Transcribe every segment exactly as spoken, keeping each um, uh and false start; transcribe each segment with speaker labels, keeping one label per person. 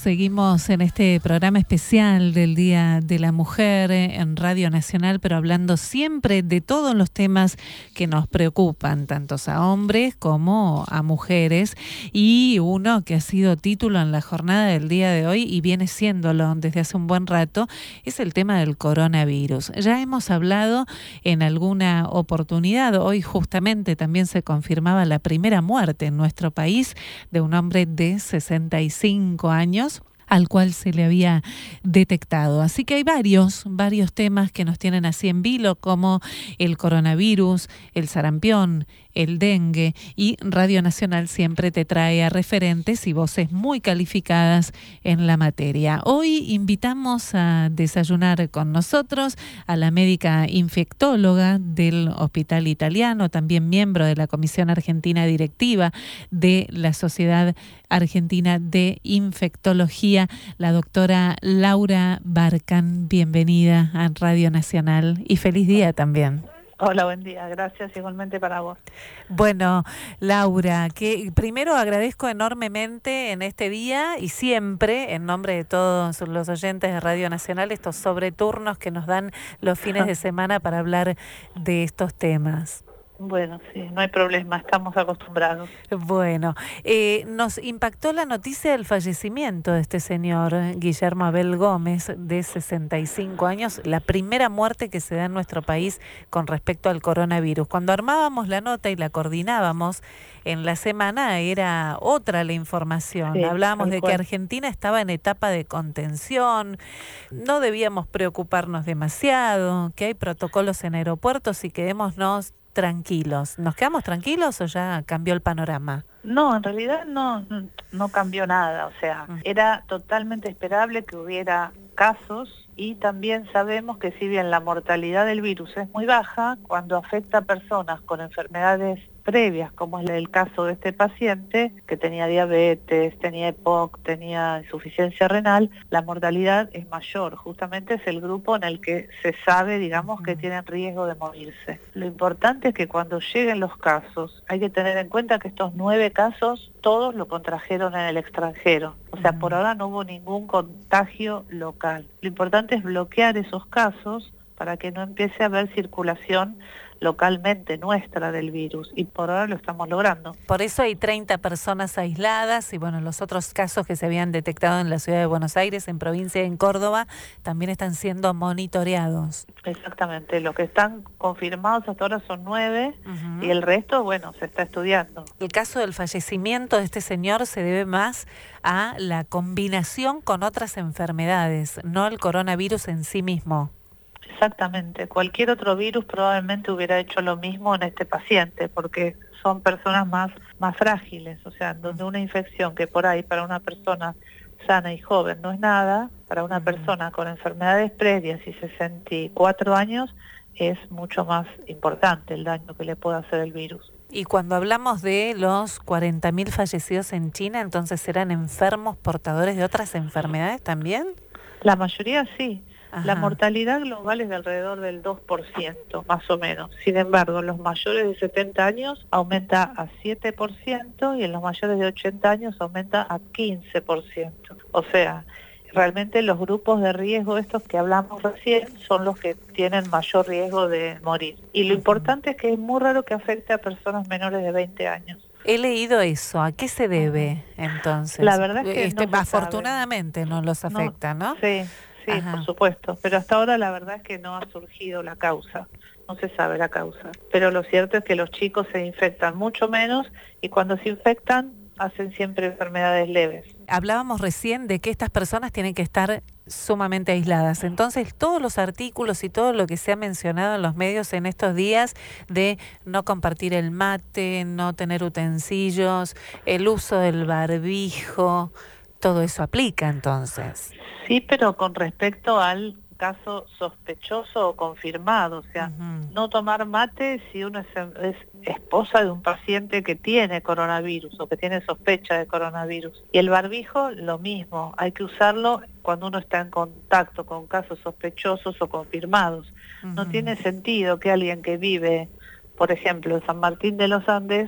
Speaker 1: Seguimos en este programa especial del Día de la Mujer en Radio Nacional, pero hablando siempre de todos los temas que nos preocupan, tanto a hombres como a mujeres. Y uno que ha sido título en la jornada del día de hoy y viene siéndolo desde hace un buen rato, es el tema del coronavirus. Ya hemos hablado en alguna oportunidad, hoy justamente también se confirmaba la primera muerte en nuestro país de un hombre de sesenta y cinco años, al cual se le había detectado. Así que hay varios, varios temas que nos tienen así en vilo, como el coronavirus, el sarampión, el dengue, y Radio Nacional siempre te trae a referentes y voces muy calificadas en la materia. Hoy invitamos a desayunar con nosotros a la médica infectóloga del Hospital Italiano, también miembro de la Comisión Argentina Directiva de la Sociedad Argentina de Infectología, la doctora Laura Barcan. Bienvenida a Radio Nacional y feliz día también.
Speaker 2: Hola, buen día. Gracias igualmente para vos.
Speaker 1: Bueno, Laura, que primero agradezco enormemente en este día y siempre, en nombre de todos los oyentes de Radio Nacional, estos sobreturnos que nos dan los fines de semana para hablar de estos temas.
Speaker 2: Bueno, sí, no hay problema, estamos acostumbrados.
Speaker 1: Bueno, eh, nos impactó la noticia del fallecimiento de este señor, Guillermo Abel Gómez, de sesenta y cinco años, la primera muerte que se da en nuestro país con respecto al coronavirus. Cuando armábamos la nota y la coordinábamos en la semana, era otra la información. Sí, hablábamos de que Argentina estaba en etapa de contención, no debíamos preocuparnos demasiado, que hay protocolos en aeropuertos y quedémonos tranquilos. ¿Nos quedamos tranquilos o ya cambió el panorama?
Speaker 2: No, en realidad no, no cambió nada. O sea, uh-huh. Era totalmente esperable que hubiera casos y también sabemos que si bien la mortalidad del virus es muy baja, cuando afecta a personas con enfermedades previas, como es el caso de este paciente, que tenía diabetes, tenía E P O C, tenía insuficiencia renal, la mortalidad es mayor. Justamente es el grupo en el que se sabe, digamos, que tienen riesgo de morirse. Lo importante es que cuando lleguen los casos, hay que tener en cuenta que estos nueve casos, todos lo contrajeron en el extranjero. O sea, por ahora no hubo ningún contagio local. Lo importante es bloquear esos casos para que no empiece a haber circulación localmente nuestra del virus, y por ahora lo estamos logrando.
Speaker 1: Por eso hay treinta personas aisladas y bueno, los otros casos que se habían detectado en la ciudad de Buenos Aires, en provincia y en Córdoba, también están siendo monitoreados.
Speaker 2: Exactamente, los que están confirmados hasta ahora son nueve, uh-huh. Y el resto, bueno, se está estudiando.
Speaker 1: El caso del fallecimiento de este señor se debe más a la combinación con otras enfermedades, no el coronavirus en sí mismo.
Speaker 2: Exactamente, cualquier otro virus probablemente hubiera hecho lo mismo en este paciente, porque son personas más, más frágiles, o sea, donde una infección que por ahí para una persona sana y joven no es nada, para una persona con enfermedades previas y sesenta y cuatro años es mucho más importante el daño que le puede hacer el virus.
Speaker 1: Y cuando hablamos de los cuarenta mil fallecidos en China, entonces ¿eran enfermos portadores de otras enfermedades también?
Speaker 2: La mayoría sí. Ajá. La mortalidad global es de alrededor del dos por ciento, más o menos. Sin embargo, en los mayores de setenta años aumenta a siete por ciento y en los mayores de ochenta años aumenta a quince por ciento. O sea, realmente los grupos de riesgo, estos que hablamos recién, son los que tienen mayor riesgo de morir. Y lo importante es que es muy raro que afecte a personas menores de veinte años.
Speaker 1: He leído eso. ¿A qué se debe entonces?
Speaker 2: La verdad es que
Speaker 1: este,
Speaker 2: no
Speaker 1: afortunadamente
Speaker 2: sabe.
Speaker 1: no los afecta, ¿no?
Speaker 2: ¿no? Sí. Sí, Ajá. Por supuesto, pero hasta ahora la verdad es que no ha surgido la causa, no se sabe la causa. Pero lo cierto es que los chicos se infectan mucho menos y cuando se infectan hacen siempre enfermedades leves.
Speaker 1: Hablábamos recién de que estas personas tienen que estar sumamente aisladas. Entonces, todos los artículos y todo lo que se ha mencionado en los medios en estos días de no compartir el mate, no tener utensilios, el uso del barbijo, todo eso aplica entonces.
Speaker 2: Sí, pero con respecto al caso sospechoso o confirmado, o sea, uh-huh. No tomar mate si uno es, es esposa de un paciente que tiene coronavirus o que tiene sospecha de coronavirus. Y el barbijo, lo mismo, hay que usarlo cuando uno está en contacto con casos sospechosos o confirmados. Uh-huh. No tiene sentido que alguien que vive, por ejemplo, en San Martín de los Andes,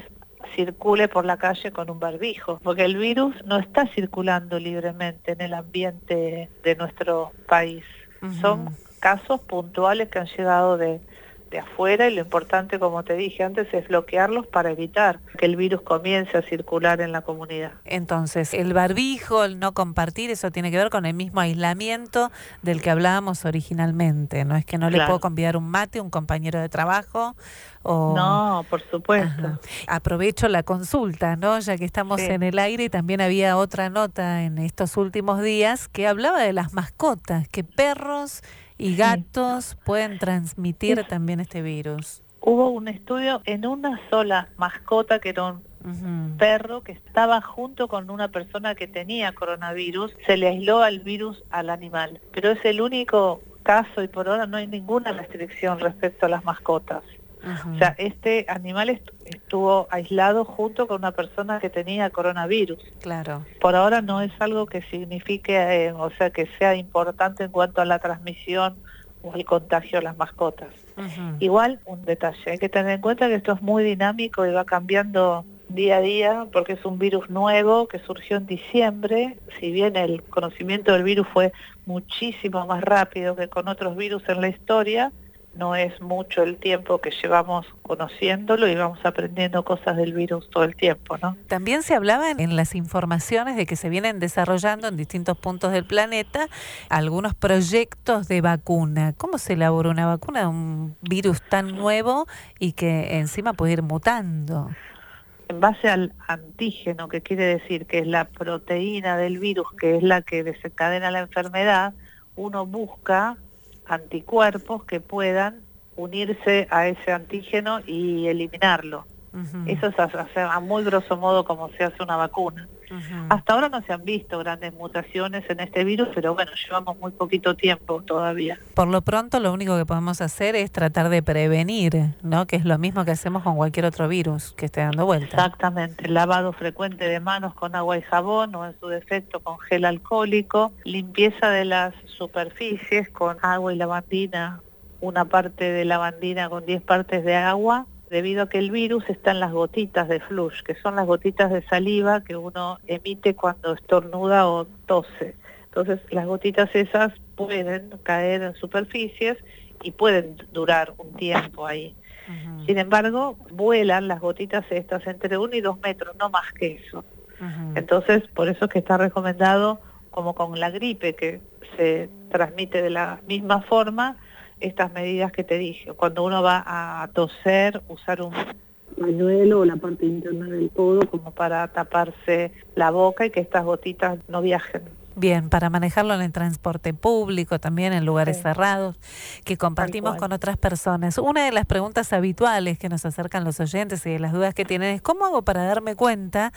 Speaker 2: circule por la calle con un barbijo, porque el virus no está circulando libremente en el ambiente de nuestro país. Uh-huh. Son casos puntuales que han llegado de, de afuera y lo importante, como te dije antes, es bloquearlos para evitar que el virus comience a circular en la comunidad.
Speaker 1: Entonces, el barbijo, el no compartir, eso tiene que ver con el mismo aislamiento del que hablábamos originalmente, ¿no? Es que no claro. le puedo convidar un mate a un compañero de trabajo. O...
Speaker 2: No, por supuesto.
Speaker 1: Ajá. Aprovecho la consulta, ¿no? Ya que estamos sí. en el aire, y también había otra nota en estos últimos días que hablaba de las mascotas, que perros y gatos sí. pueden transmitir sí. también este virus.
Speaker 2: Hubo un estudio en una sola mascota, que era un uh-huh. perro que estaba junto con una persona que tenía coronavirus, se le aisló al virus al animal, pero es el único caso y por ahora no hay ninguna restricción respecto a las mascotas. Uh-huh. O sea, este animal est- estuvo aislado junto con una persona que tenía coronavirus.
Speaker 1: Claro.
Speaker 2: Por ahora no es algo que signifique, eh, o sea, que sea importante en cuanto a la transmisión o el contagio a las mascotas. Uh-huh. Igual, un detalle, hay que tener en cuenta que esto es muy dinámico y va cambiando día a día, porque es un virus nuevo que surgió en diciembre. Si bien el conocimiento del virus fue muchísimo más rápido que con otros virus en la historia, no es mucho el tiempo que llevamos conociéndolo y vamos aprendiendo cosas del virus todo el tiempo, ¿no?
Speaker 1: También se hablaba en las informaciones de que se vienen desarrollando en distintos puntos del planeta algunos proyectos de vacuna. ¿Cómo se elabora una vacuna de un virus tan nuevo y que encima puede ir mutando?
Speaker 2: En base al antígeno, que quiere decir que es la proteína del virus, que es la que desencadena la enfermedad, uno busca anticuerpos que puedan unirse a ese antígeno y eliminarlo. Uh-huh. Eso es a, a, a muy grosso modo como se hace una vacuna. Uh-huh. Hasta ahora no se han visto grandes mutaciones en este virus, pero bueno, llevamos muy poquito tiempo todavía.
Speaker 1: Por lo pronto, lo único que podemos hacer es tratar de prevenir, ¿no? Que es lo mismo que hacemos con cualquier otro virus que esté dando vuelta.
Speaker 2: Exactamente, lavado frecuente de manos con agua y jabón, o en su defecto con gel alcohólico, limpieza de las superficies con agua y lavandina, una parte de lavandina con diez partes de agua, debido a que el virus está en las gotitas de flush, que son las gotitas de saliva que uno emite cuando estornuda o tose. Entonces las gotitas esas pueden caer en superficies y pueden durar un tiempo ahí. Uh-huh. Sin embargo, vuelan las gotitas estas entre uno y dos metros, no más que eso. Uh-huh. Entonces, por eso es que está recomendado, como con la gripe, que se transmite de la misma forma, estas medidas que te dije. Cuando uno va a toser, usar un pañuelo o la parte interna del codo como para taparse la boca y que estas gotitas no viajen.
Speaker 1: Bien, para manejarlo en el transporte público, también en lugares sí. cerrados, que compartimos con otras personas. Una de las preguntas habituales que nos acercan los oyentes y de las dudas que tienen es: ¿cómo hago para darme cuenta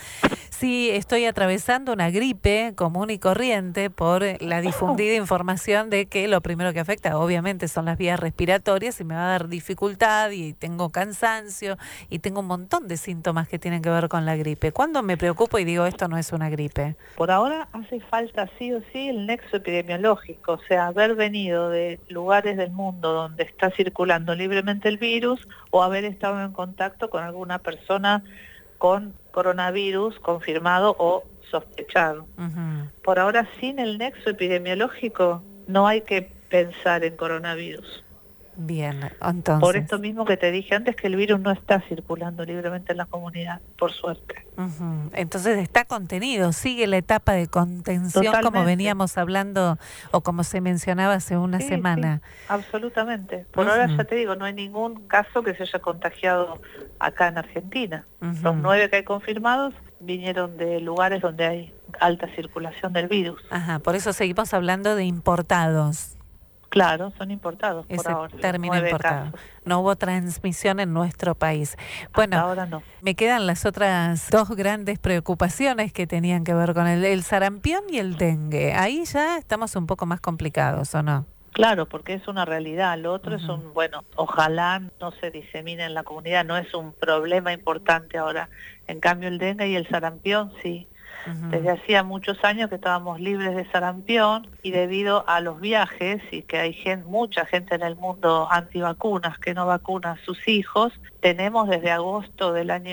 Speaker 1: si estoy atravesando una gripe común y corriente por la difundida información de que lo primero que afecta obviamente son las vías respiratorias y me va a dar dificultad y tengo cansancio y tengo un montón de síntomas que tienen que ver con la gripe? ¿Cuándo me preocupo y digo esto no es una gripe?
Speaker 2: Por ahora hace falta sí o sí el nexo epidemiológico, o sea, haber venido de lugares del mundo donde está circulando libremente el virus o haber estado en contacto con alguna persona con coronavirus confirmado o sospechado. Uh-huh. Por ahora, sin el nexo epidemiológico, no hay que pensar en coronavirus.
Speaker 1: Bien, entonces...
Speaker 2: Por esto mismo que te dije antes, que el virus no está circulando libremente en la comunidad, por suerte.
Speaker 1: Uh-huh. Entonces está contenido, sigue la etapa de contención. Totalmente. Como veníamos hablando o como se mencionaba hace una
Speaker 2: sí,
Speaker 1: semana.
Speaker 2: Sí, absolutamente. Por uh-huh. ahora ya te digo, no hay ningún caso que se haya contagiado acá en Argentina. Uh-huh. Los nueve que hay confirmados vinieron de lugares donde hay alta circulación del virus.
Speaker 1: Ajá, por eso seguimos hablando de importados.
Speaker 2: Claro, son importados por
Speaker 1: Ese
Speaker 2: ahora.
Speaker 1: Término importado. Casos. No hubo transmisión en nuestro país. Bueno,
Speaker 2: hasta ahora no.
Speaker 1: Me quedan las otras dos grandes preocupaciones que tenían que ver con el, el sarampión y el dengue. Ahí ya estamos un poco más complicados, ¿o no?
Speaker 2: Claro, porque es una realidad. Lo otro uh-huh. es un, bueno, ojalá no se disemine en la comunidad, no es un problema importante ahora. En cambio el dengue y el sarampión sí. Uh-huh. Desde hacía muchos años que estábamos libres de sarampión y debido a los viajes y que hay gente, mucha gente en el mundo antivacunas que no vacuna a sus hijos, tenemos desde agosto del año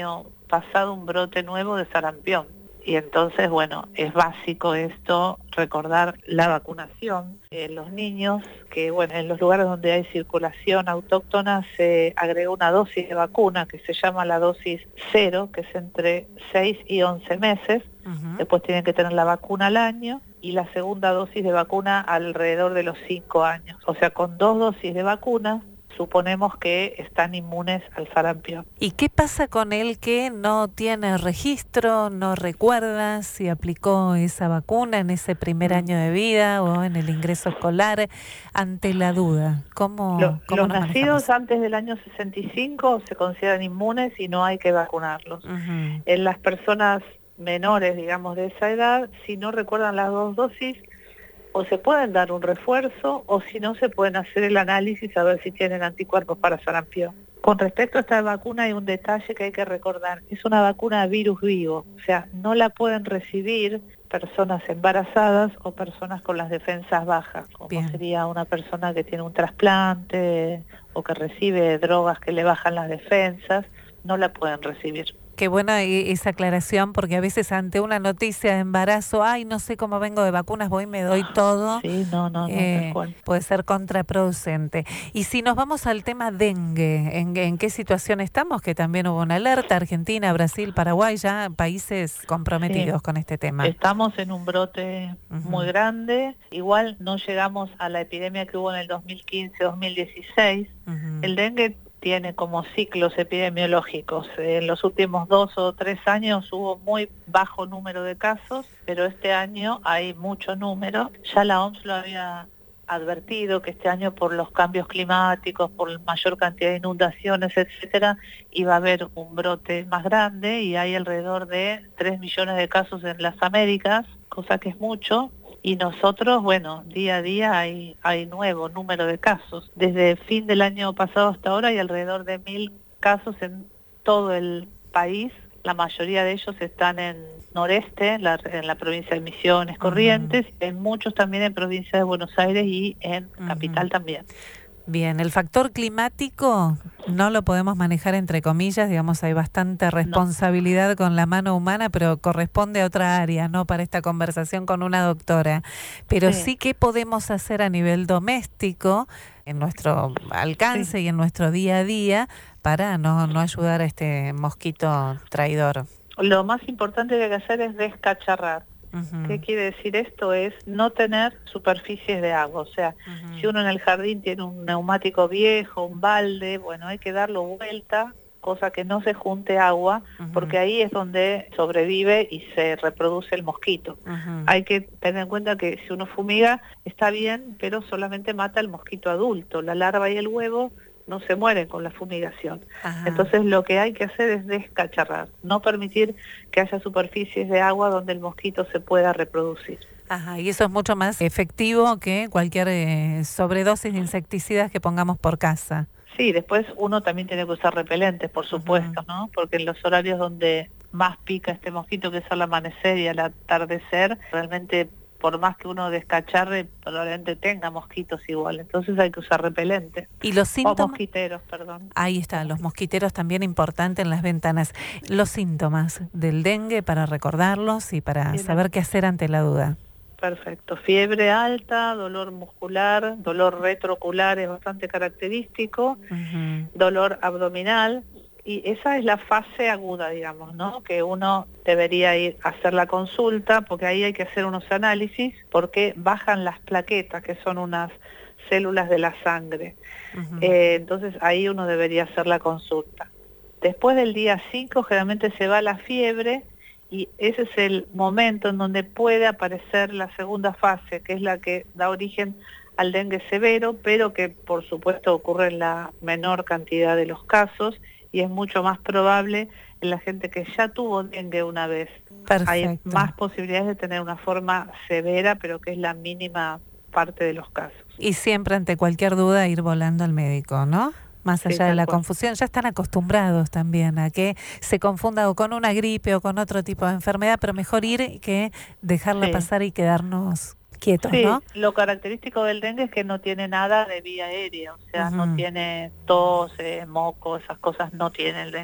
Speaker 2: pasado un brote nuevo de sarampión. Y entonces, bueno, es básico esto, recordar la vacunación. En los niños, que bueno, en los lugares donde hay circulación autóctona se agregó una dosis de vacuna que se llama la dosis cero, que es entre seis y once meses. Uh-huh. Después tienen que tener la vacuna al año y la segunda dosis de vacuna alrededor de los cinco años. O sea, con dos dosis de vacuna suponemos que están inmunes al sarampión.
Speaker 1: ¿Y qué pasa con el que no tiene registro, no recuerda si aplicó esa vacuna en ese primer año de vida o en el ingreso escolar, ante la duda? ¿Cómo,
Speaker 2: Lo,
Speaker 1: cómo
Speaker 2: los
Speaker 1: nos
Speaker 2: nacidos
Speaker 1: manejamos?
Speaker 2: antes del año sesenta y cinco se consideran inmunes y no hay que vacunarlos. Uh-huh. En las personas menores, digamos, de esa edad, si no recuerdan las dos dosis, o se pueden dar un refuerzo, o si no se pueden hacer el análisis a ver si tienen anticuerpos para sarampión. Con respecto a esta vacuna hay un detalle que hay que recordar, es una vacuna de virus vivo, o sea, no la pueden recibir personas embarazadas o personas con las defensas bajas, como Bien. sería una persona que tiene un trasplante o que recibe drogas que le bajan las defensas, no la pueden recibir.
Speaker 1: Qué buena esa aclaración, porque a veces ante una noticia de embarazo, ay, no sé cómo vengo de vacunas, voy y me doy todo.
Speaker 2: Sí, no, no,
Speaker 1: eh,
Speaker 2: no,
Speaker 1: puede ser contraproducente. Y si nos vamos al tema dengue, ¿en, en qué situación estamos? Que también hubo una alerta, Argentina, Brasil, Paraguay, ya países comprometidos sí. con este tema.
Speaker 2: Estamos en un brote uh-huh. muy grande, igual no llegamos a la epidemia que hubo en el dos mil quince dos mil dieciséis. Uh-huh. El dengue tiene como ciclos epidemiológicos. En los últimos dos o tres años hubo muy bajo número de casos, pero este año hay mucho número. Ya la O M S lo había advertido que este año por los cambios climáticos, por mayor cantidad de inundaciones, etcétera, iba a haber un brote más grande y hay alrededor de tres millones de casos en las Américas, cosa que es mucho. Y nosotros, bueno, día a día hay, hay nuevo número de casos. Desde el fin del año pasado hasta ahora hay alrededor de mil casos en todo el país. La mayoría de ellos están en noreste, en la, en la provincia de Misiones, Corrientes, uh-huh. en muchos también en provincia de Buenos Aires y en uh-huh. Capital también.
Speaker 1: Bien, el factor climático no lo podemos manejar entre comillas, digamos, hay bastante responsabilidad no. con la mano humana, pero corresponde a otra área, no para esta conversación con una doctora. Pero sí, sí que podemos hacer a nivel doméstico, en nuestro alcance sí. y en nuestro día a día, para no, no ayudar a este mosquito traidor.
Speaker 2: Lo más importante que hay que hacer es descacharrar. Uh-huh. ¿Qué quiere decir esto? Es no tener superficies de agua, o sea, uh-huh. si uno en el jardín tiene un neumático viejo, un balde, bueno, hay que darlo vuelta, cosa que no se junte agua, uh-huh. porque ahí es donde sobrevive y se reproduce el mosquito. Uh-huh. Hay que tener en cuenta que si uno fumiga está bien, pero solamente mata al mosquito adulto, la larva y el huevo no se mueren con la fumigación. Ajá. Entonces lo que hay que hacer es descacharrar, no permitir que haya superficies de agua donde el mosquito se pueda reproducir.
Speaker 1: Ajá, y eso es mucho más efectivo que cualquier eh, sobredosis de insecticidas que pongamos por casa.
Speaker 2: Sí, después uno también tiene que usar repelentes, por supuesto, uh-huh. ¿no? Porque en los horarios donde más pica este mosquito, que es al amanecer y al atardecer, realmente por más que uno descacharre, probablemente tenga mosquitos igual, entonces hay que usar repelente.
Speaker 1: ¿Y los síntomas?
Speaker 2: O mosquiteros, perdón.
Speaker 1: Ahí está, los mosquiteros también importantes en las ventanas. Los síntomas del dengue para recordarlos y para Bien. saber qué hacer ante la duda.
Speaker 2: Perfecto. Fiebre alta, dolor muscular, dolor retroocular es bastante característico, uh-huh. dolor abdominal. Y esa es la fase aguda, digamos, ¿no? Que uno debería ir a hacer la consulta, porque ahí hay que hacer unos análisis, porque bajan las plaquetas, que son unas células de la sangre. Uh-huh. Eh, entonces ahí uno debería hacer la consulta. Después del día cinco generalmente se va la fiebre, y ese es el momento en donde puede aparecer la segunda fase, que es la que da origen al dengue severo, pero que por supuesto ocurre en la menor cantidad de los casos, y es mucho más probable en la gente que ya tuvo dengue una vez.
Speaker 1: Perfecto.
Speaker 2: Hay más posibilidades de tener una forma severa, pero que es la mínima parte de los casos.
Speaker 1: Y siempre ante cualquier duda ir volando al médico, ¿no? Más allá sí, de la cual. confusión, ya están acostumbrados también a que se confunda o con una gripe o con otro tipo de enfermedad, pero mejor ir que dejarla sí. pasar y quedarnos quietos,
Speaker 2: sí,
Speaker 1: ¿no?
Speaker 2: Lo característico del dengue es que no tiene nada de vía aérea, o sea, uh-huh. no tiene tos, eh, moco, esas cosas no tiene el dengue.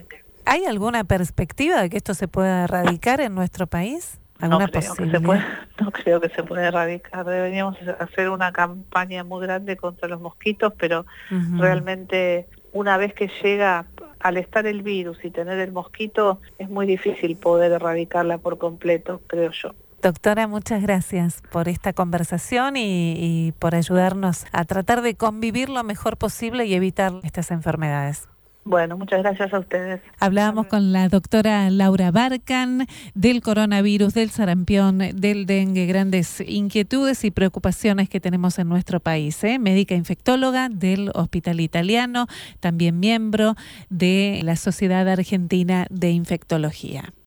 Speaker 1: ¿Hay alguna perspectiva de que esto se pueda erradicar en nuestro país? ¿Alguna
Speaker 2: No creo, que
Speaker 1: posibilidad?
Speaker 2: se puede, no creo que se pueda erradicar. Deberíamos hacer una campaña muy grande contra los mosquitos, pero uh-huh. realmente una vez que llega, al estar el virus y tener el mosquito, es muy difícil poder erradicarla por completo, creo yo.
Speaker 1: Doctora, muchas gracias por esta conversación y, y por ayudarnos a tratar de convivir lo mejor posible y evitar estas enfermedades.
Speaker 2: Bueno, muchas gracias a ustedes.
Speaker 1: Hablábamos con la doctora Laura Barkan del coronavirus, del sarampión, del dengue, grandes inquietudes y preocupaciones que tenemos en nuestro país, ¿eh? Médica infectóloga del Hospital Italiano, también miembro de la Sociedad Argentina de Infectología.